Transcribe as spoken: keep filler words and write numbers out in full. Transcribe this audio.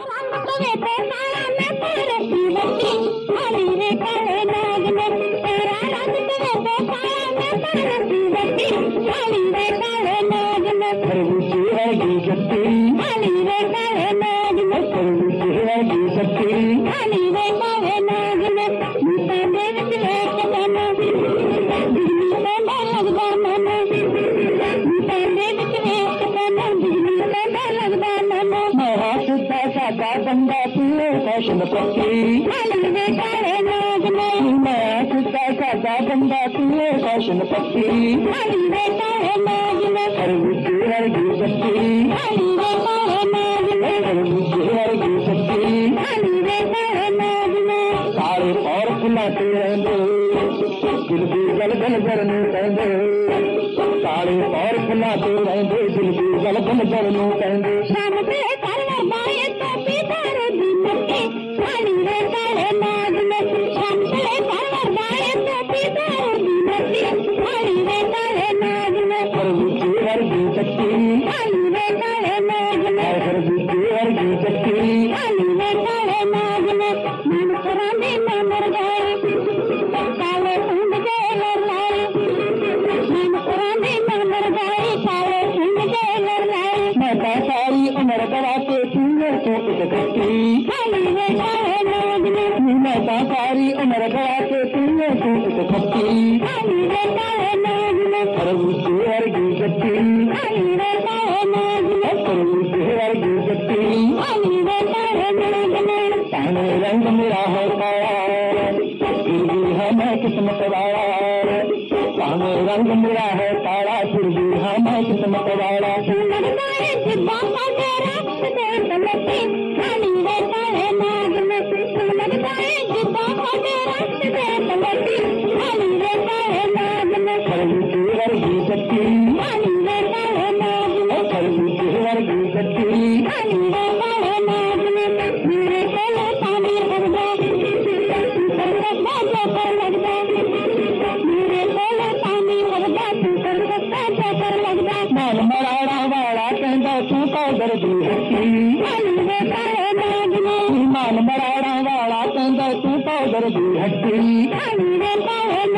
बंदा पीले फैशन पक्की मैं कुत्ता सादा बंदा पीले फैशन पक्की खरबूजे वर्गी पत्ती खरबूजे वर्गी पत्ती सारे और फुलाते रहंदे दिल भी गल गल करने कहंदे सारे और फुलाते रहंदे दिल भी गल गल करने कहंदे सारी उम्र करा के पीले तो इकट्ठी सारी उम्र करा के पीले तो इकट्ठी खरबूजे वर्गी गट्टी खरबूजे वर्गी गट्टी ताने रंग मेरा है काला फिर भी है मैं किस्मत वाला ताने रंग मेरा है काला फिर भी है मैं किस्मत वाला खरबूजे वर्गी गट्टी खरबूजे वर्गी गट्टी मन मराड़ा वाला कहता तू पाउडर दी हट्टी मन मराड़ा वाला कहता तू पाउडर दी हट्टी